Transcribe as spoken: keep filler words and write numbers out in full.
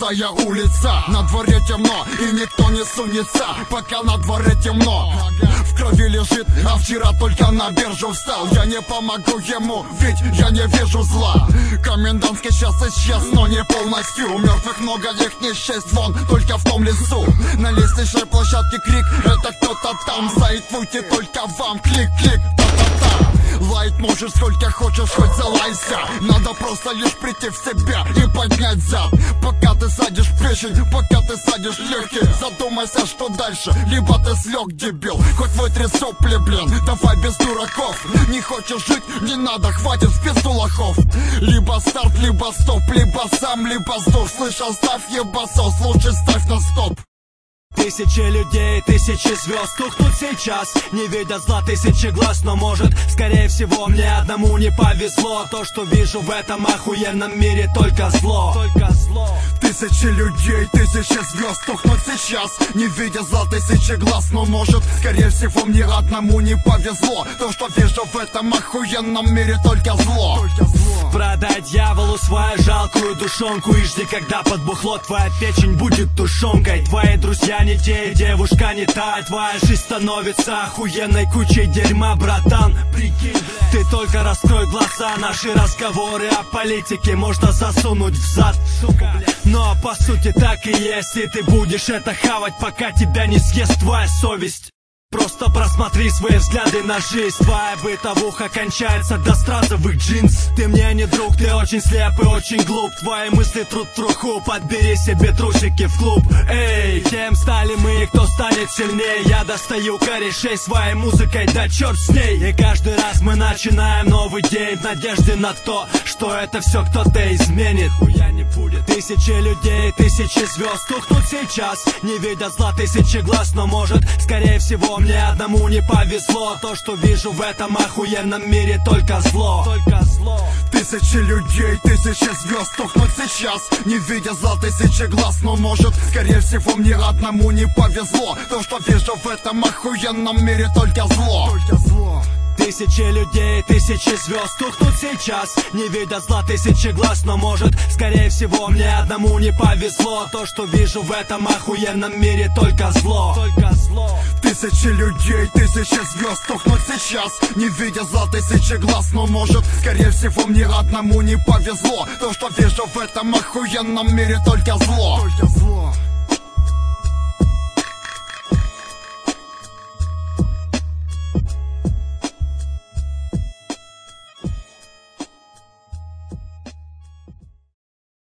пустая улица. На дворе темно и никто не сунется, пока на дворе темно. В крови лежит, а вчера только на биржу встал. Я не помогу ему, ведь я не вижу зла. Комендантский час исчез, но не полностью. Мертвых много, их не счесть, вон, только в том лесу. На лестничной площадке крик, это кто-то там. Зайд выйти только вам, клик-клик, та-та-та. Лаять можешь сколько хочешь, хоть залайся. Надо просто лишь прийти в себя и поднять зад. Пока ты садишь печень, пока ты садишь легкие, задумайся, что дальше. Либо ты слег, дебил, хоть вытри сопли, блин. Давай без дураков. Не хочешь жить, не надо, хватит в пизду лохов. Либо старт, либо стоп, либо сам, либо сдох. Слышал, ставь ебасос, лучше ставь на стоп. Тысячи людей, тысячи звезд тухнут сейчас, не видят зла тысячи глаз. Но может, скорее всего, мне одному не повезло. То, что вижу в этом охуенном мире, только зло, только зло. Тысячи людей, тысячи звезд тухнут сейчас, не видя зла тысячи глаз. Но может, скорее всего, мне одному не повезло. То, что вижу в этом охуенном мире, только зло, только зло. Продай дьяволу свою жалкую душонку и жди, когда под бухло твоя печень будет тушенкой. Твои друзья не те, и девушка не та. Твоя жизнь становится охуенной кучей дерьма, братан. Прикинь, ты только раскрой глаза, наши разговоры о политике можно засунуть в зад, сука. Но по сути так и есть, и ты будешь это хавать, пока тебя не съест твоя совесть. Просто просмотри свои взгляды на жизнь. Твоя бытовуха кончается до стразовых джинс. Ты мне не друг, ты очень слеп и очень глуп. Твои мысли труд в труху, подбери себе трусики в клуб. Эй, кем стали мы и кто станет сильнее? Я достаю корешей своей музыкой, да черт с ней. И каждый раз мы начинаем новый день в надежде на то, что это все кто-то изменит. Хуя не будет. Тысячи людей, тысячи звезд тухнут сейчас, не видят зла тысячи глаз. Но может, скорее всего, мне одному не повезло. То, что вижу в этом охуенном мире, только зло, только зло. Тысячи людей, тысячи звезд тухнут сейчас, не видя зла тысячи глаз. Но может, скорее всего, мне одному не повезло. То, что вижу в этом охуенном мире, только зло, только зло. Тысячи людей, тысячи звезд тухнут сейчас, не видят зла тысячи глаз. Но может, скорее всего, мне одному не повезло. То, что вижу в этом охуенном мире, только зло, только зло. Тысячи людей, тысячи звезд тухнут сейчас, не видя зла тысячи глаз. Но может, скорее всего, мне одному не повезло. То, что вижу в этом охуенном мире, только зло, только зло.